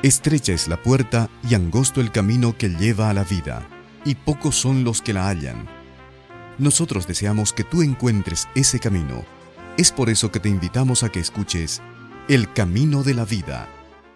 Estrecha es la puerta y angosto el camino que lleva a la vida, y pocos son los que la hallan. Nosotros deseamos que tú encuentres ese camino. Es por eso que te invitamos a que escuches El Camino de la Vida.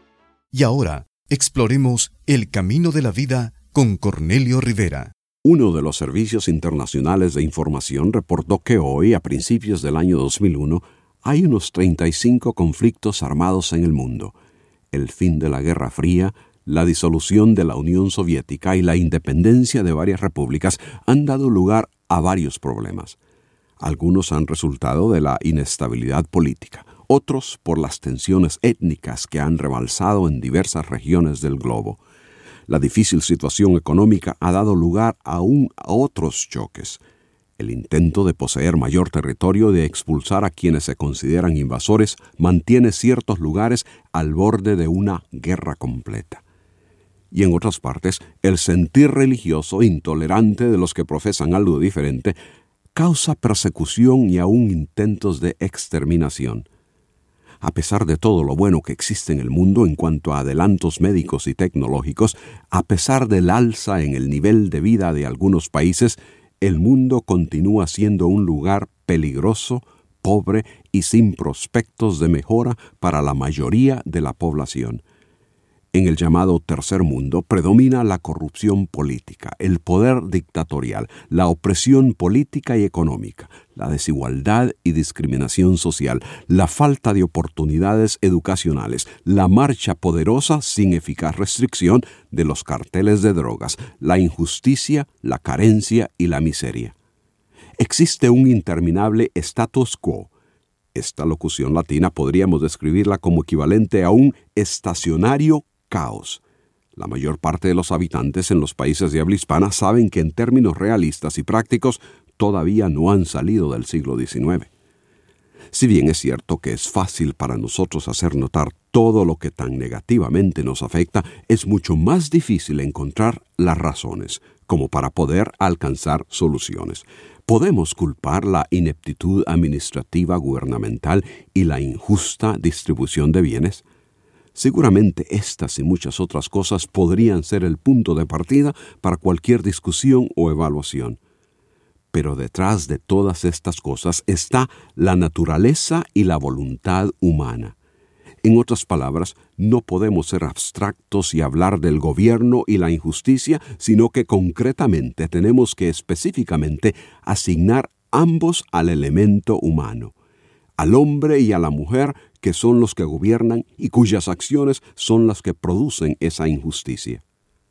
Y ahora, exploremos El Camino de la Vida con Cornelio Rivera. Uno de los servicios internacionales de información reportó que hoy, a principios del año 2001, hay unos 35 conflictos armados en el mundo. El fin de la Guerra Fría, la disolución de la Unión Soviética y la independencia de varias repúblicas han dado lugar a varios problemas. Algunos han resultado de la inestabilidad política, otros por las tensiones étnicas que han rebalsado en diversas regiones del globo. La difícil situación económica ha dado lugar aún a otros choques. El intento de poseer mayor territorio y de expulsar a quienes se consideran invasores mantiene ciertos lugares al borde de una guerra completa. Y en otras partes, el sentir religioso intolerante de los que profesan algo diferente causa persecución y aún intentos de exterminación. A pesar de todo lo bueno que existe en el mundo en cuanto a adelantos médicos y tecnológicos, a pesar del alza en el nivel de vida de algunos países, el mundo continúa siendo un lugar peligroso, pobre y sin prospectos de mejora para la mayoría de la población. En el llamado Tercer Mundo predomina la corrupción política, el poder dictatorial, la opresión política y económica, la desigualdad y discriminación social, la falta de oportunidades educacionales, la marcha poderosa sin eficaz restricción de los carteles de drogas, la injusticia, la carencia y la miseria. Existe un interminable status quo. Esta locución latina podríamos describirla como equivalente a un estacionario caos. La mayor parte de los habitantes en los países de habla hispana saben que en términos realistas y prácticos todavía no han salido del siglo XIX. Si bien es cierto que es fácil para nosotros hacer notar todo lo que tan negativamente nos afecta, es mucho más difícil encontrar las razones, como para poder alcanzar soluciones. ¿Podemos culpar la ineptitud administrativa gubernamental y la injusta distribución de bienes? Seguramente estas y muchas otras cosas podrían ser el punto de partida para cualquier discusión o evaluación. Pero detrás de todas estas cosas está la naturaleza y la voluntad humana. En otras palabras, no podemos ser abstractos y hablar del gobierno y la injusticia, sino que concretamente tenemos que específicamente asignar ambos al elemento humano, al hombre y a la mujer, que son los que gobiernan y cuyas acciones son las que producen esa injusticia.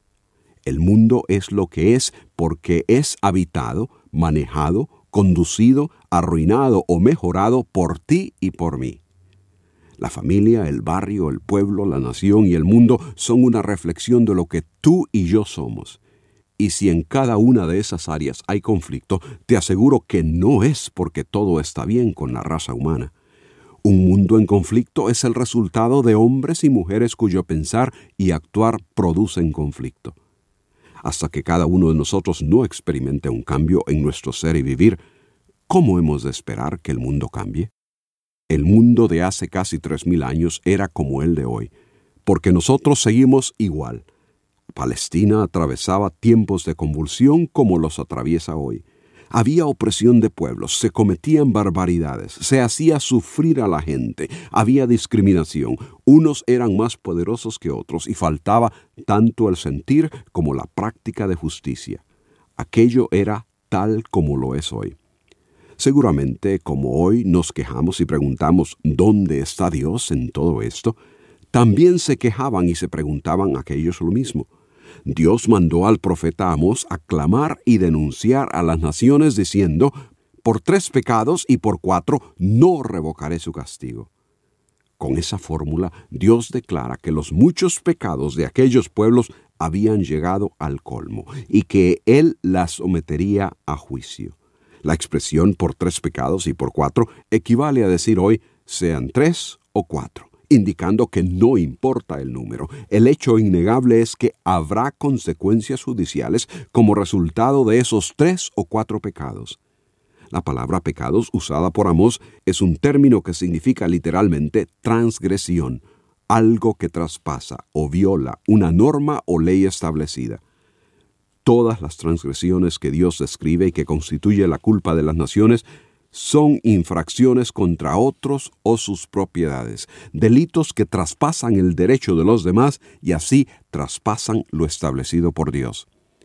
El mundo es lo que es porque es habitado, manejado, conducido, arruinado o mejorado por ti y por mí. La familia, el barrio, el pueblo, la nación y el mundo son una reflexión de lo que tú y yo somos. Y si en cada una de esas áreas hay conflicto, te aseguro que no es porque todo está bien con la raza humana. Un mundo en conflicto es el resultado de hombres y mujeres cuyo pensar y actuar producen conflicto. Hasta que cada uno de nosotros no experimente un cambio en nuestro ser y vivir, ¿cómo hemos de esperar que el mundo cambie? El mundo de hace casi 3,000 años era como el de hoy, porque nosotros seguimos igual. Palestina atravesaba tiempos de convulsión como los atraviesa hoy. Había opresión de pueblos, se cometían barbaridades, se hacía sufrir a la gente, había discriminación, unos eran más poderosos que otros y faltaba tanto el sentir como la práctica de justicia. Aquello era tal como lo es hoy. Seguramente, como hoy nos quejamos y preguntamos ¿dónde está Dios en todo esto?, también se quejaban y se preguntaban aquellos lo mismo. Dios mandó al profeta Amós a clamar y denunciar a las naciones diciendo, por 3 pecados y por 4 no revocaré su castigo. Con esa fórmula, Dios declara que los muchos pecados de aquellos pueblos habían llegado al colmo y que Él las sometería a juicio. La expresión por 3 pecados y por 4 equivale a decir hoy, sean 3 o 4. Indicando que no importa el número. El hecho innegable es que habrá consecuencias judiciales como resultado de esos 3 o 4 pecados. La palabra pecados usada por Amós es un término que significa literalmente transgresión, algo que traspasa o viola una norma o ley establecida. Todas las transgresiones que Dios describe y que constituye la culpa de las naciones son infracciones contra otros o sus propiedades, delitos que traspasan el derecho de los demás y así traspasan lo establecido por Dios.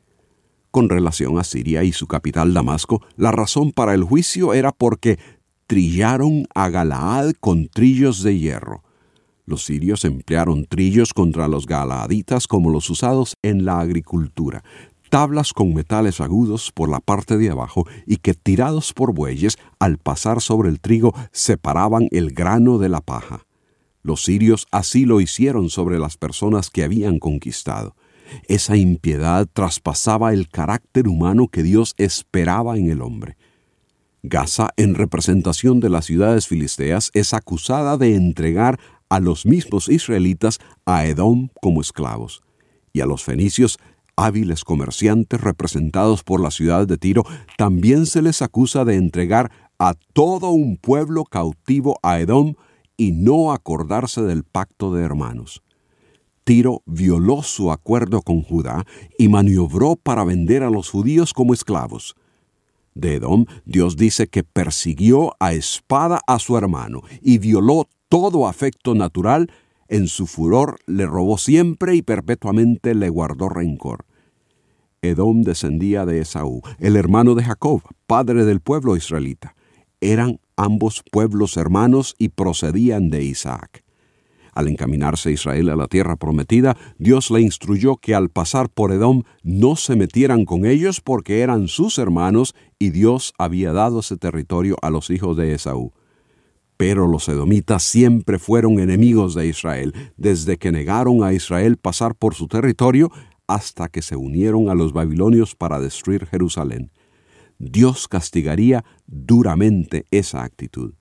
Con relación a Siria y su capital Damasco, la razón para el juicio era porque trillaron a Galaad con trillos de hierro. Los sirios emplearon trillos contra los galaaditas como los usados en la agricultura, tablas con metales agudos por la parte de abajo y que tirados por bueyes, al pasar sobre el trigo, separaban el grano de la paja. Los sirios así lo hicieron sobre las personas que habían conquistado. Esa impiedad traspasaba el carácter humano que Dios esperaba en el hombre. Gaza, en representación de las ciudades filisteas, es acusada de entregar a los mismos israelitas a Edom como esclavos, y a los fenicios, hábiles comerciantes representados por la ciudad de Tiro, también se les acusa de entregar a todo un pueblo cautivo a Edom y no acordarse del pacto de hermanos. Tiro violó su acuerdo con Judá y maniobró para vender a los judíos como esclavos. De Edom, Dios dice que persiguió a espada a su hermano y violó todo afecto natural. En su furor le robó siempre y perpetuamente le guardó rencor. Edom descendía de Esaú, el hermano de Jacob, padre del pueblo israelita. Eran ambos pueblos hermanos y procedían de Isaac. Al encaminarse Israel a la tierra prometida, Dios le instruyó que al pasar por Edom no se metieran con ellos porque eran sus hermanos y Dios había dado ese territorio a los hijos de Esaú. Pero los edomitas siempre fueron enemigos de Israel, desde que negaron a Israel pasar por su territorio hasta que se unieron a los babilonios para destruir Jerusalén. Dios castigaría duramente esa actitud.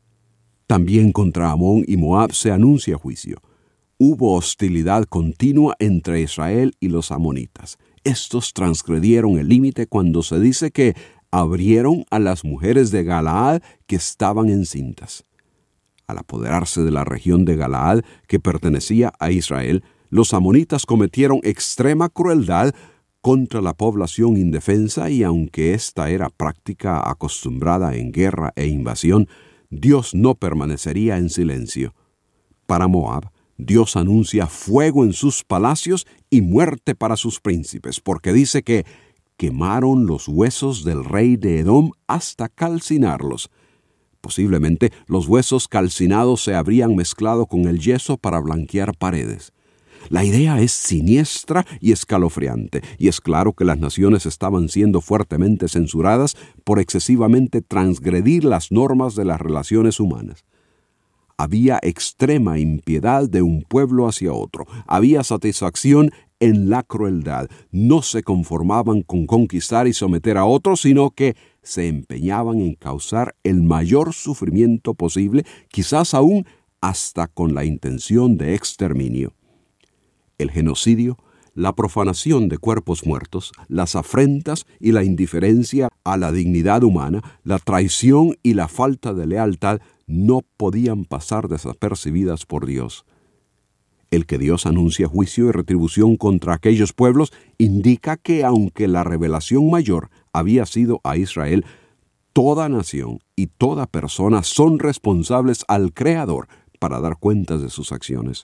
También contra Amón y Moab se anuncia juicio. Hubo hostilidad continua entre Israel y los amonitas. Estos transgredieron el límite cuando se dice que abrieron a las mujeres de Galaad que estaban encintas. Al apoderarse de la región de Galaad, que pertenecía a Israel, los amonitas cometieron extrema crueldad contra la población indefensa y aunque esta era práctica acostumbrada en guerra e invasión, Dios no permanecería en silencio. Para Moab, Dios anuncia fuego en sus palacios y muerte para sus príncipes, porque dice que quemaron los huesos del rey de Edom hasta calcinarlos. Posiblemente los huesos calcinados se habrían mezclado con el yeso para blanquear paredes. La idea es siniestra y escalofriante, y es claro que las naciones estaban siendo fuertemente censuradas por excesivamente transgredir las normas de las relaciones humanas. Había extrema impiedad de un pueblo hacia otro, había satisfacción en la crueldad, no se conformaban con conquistar y someter a otros, sino que se empeñaban en causar el mayor sufrimiento posible, quizás aún hasta con la intención de exterminio. El genocidio, la profanación de cuerpos muertos, las afrentas y la indiferencia a la dignidad humana, la traición y la falta de lealtad no podían pasar desapercibidas por Dios. El que Dios anuncia juicio y retribución contra aquellos pueblos indica que aunque la revelación mayor había sido a Israel, toda nación y toda persona son responsables al Creador para dar cuentas de sus acciones.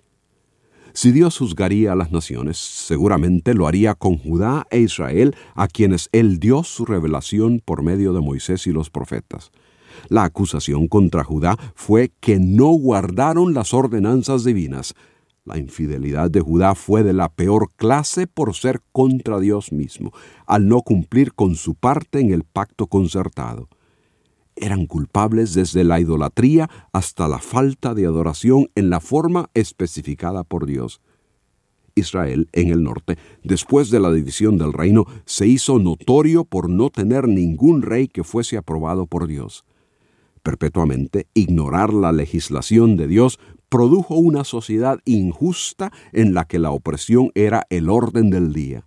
Si Dios juzgaría a las naciones, seguramente lo haría con Judá e Israel, a quienes Él dio su revelación por medio de Moisés y los profetas. La acusación contra Judá fue que no guardaron las ordenanzas divinas. La infidelidad de Judá fue de la peor clase por ser contra Dios mismo, al no cumplir con su parte en el pacto concertado. Eran culpables desde la idolatría hasta la falta de adoración en la forma especificada por Dios. Israel, en el norte, después de la división del reino, se hizo notorio por no tener ningún rey que fuese aprobado por Dios. Perpetuamente ignorar la legislación de Dios produjo una sociedad injusta en la que la opresión era el orden del día.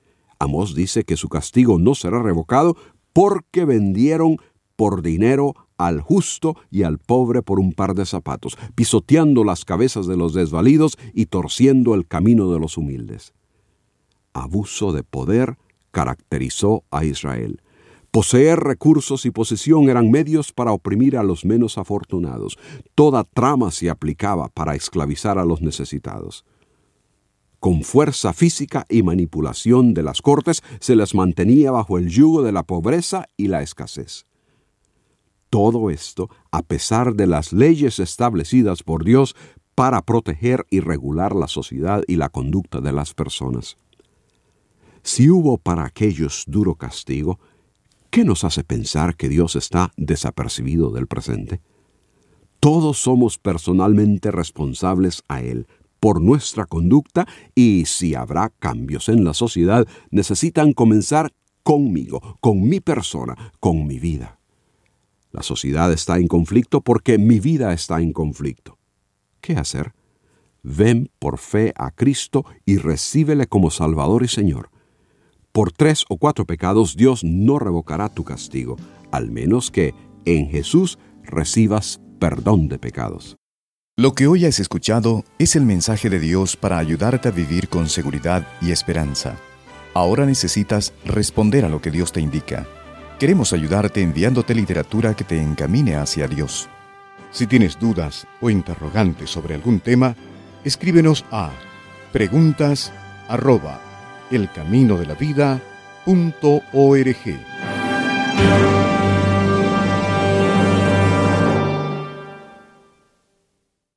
Amós dice que su castigo no será revocado porque vendieron por dinero al justo y al pobre por un par de zapatos, pisoteando las cabezas de los desvalidos y torciendo el camino de los humildes. Abuso de poder caracterizó a Israel. Poseer recursos y posesión eran medios para oprimir a los menos afortunados. Toda trama se aplicaba para esclavizar a los necesitados. Con fuerza física y manipulación de las cortes se les mantenía bajo el yugo de la pobreza y la escasez. Todo esto a pesar de las leyes establecidas por Dios para proteger y regular la sociedad y la conducta de las personas. Si hubo para aquellos duro castigo, ¿qué nos hace pensar que Dios está desapercibido del presente? Todos somos personalmente responsables a Él por nuestra conducta y si habrá cambios en la sociedad, necesitan comenzar conmigo, con mi persona, con mi vida. La sociedad está en conflicto porque mi vida está en conflicto. ¿Qué hacer? Ven por fe a Cristo y recíbele como Salvador y Señor. Por 3 o 4 pecados Dios no revocará tu castigo, al menos que en Jesús recibas perdón de pecados. Lo que hoy has escuchado es el mensaje de Dios para ayudarte a vivir con seguridad y esperanza. Ahora necesitas responder a lo que Dios te indica. Queremos ayudarte enviándote literatura que te encamine hacia Dios. Si tienes dudas o interrogantes sobre algún tema, escríbenos a preguntas@elcaminodelavida.org.